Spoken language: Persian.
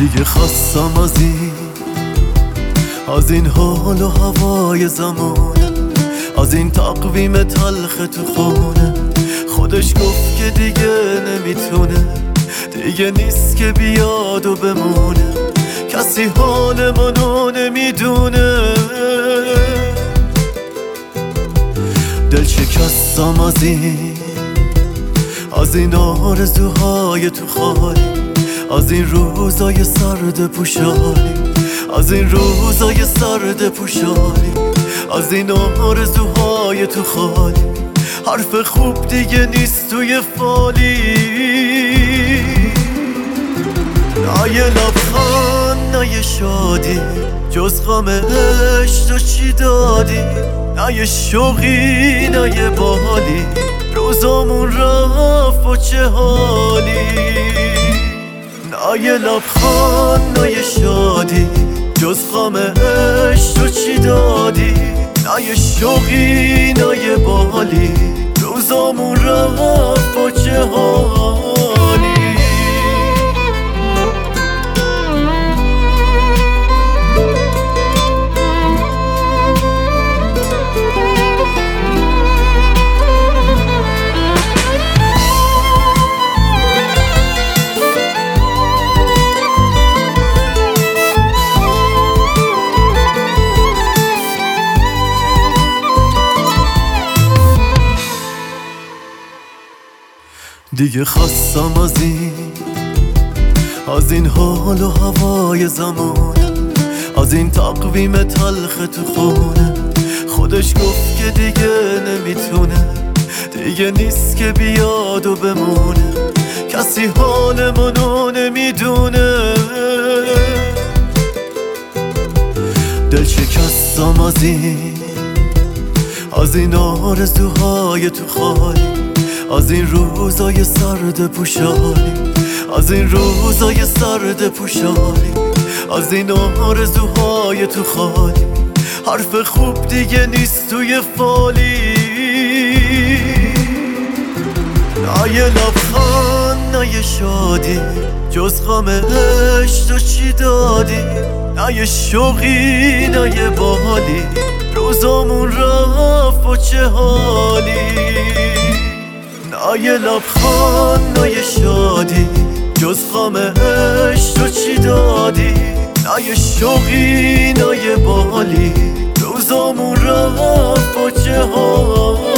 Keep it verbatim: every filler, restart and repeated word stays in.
دیگه خواستم از این از این حال و هوای زمانه، از این تقویم تلخ تو خونه. خودش گفت که دیگه نمیتونه، دیگه نیست که بیاد و بمونه. کسی حال منو نمیدونه. دل شکستم از این از این آرزوهای تو خالی، از این روزای سرد پوشالی، از این روزای سرد پوشالی، از این آرزوهای تو خالی. حرف خوب دیگه نیست توی فالی. نه یه لبخند نه یه شادی، جز غم عشق تو چی دادی؟ نه یه شوقی نه یه بالی، روزامون رفت و چه حالی. نه یه لبخند نه یه شادی، جز غم عشق تو چی دادی؟ نه یه شوقی نه یه بالی، روزامون رفت و چه حالی. دیگه خواستم از این از این حال و هوای زمانه، از این تقویم تلخ تو خونه. خودش گفت که دیگه نمیتونه، دیگه نیست که بیاد و بمونه. کسی حال منو نمیدونه. دل شکستم از این از این آرزوهای تو خالی، از این روزای سرد پوشالی، از این روزای سرد پوشالی، از این آرزوهای تو خالی. حرف خوب دیگه نیست توی فالی. نه یه لبخند نه یه شادی، جز غم عشق تو چی دادی؟ نه یه شوقی نه یه بالی، روزامون رفت و چه حالی. نه یه لبخند نه یه شادی، جز غم عشق تو چی دادی؟ نه یه شوقی نه یه بالی، روزامون رفت و چه حالی.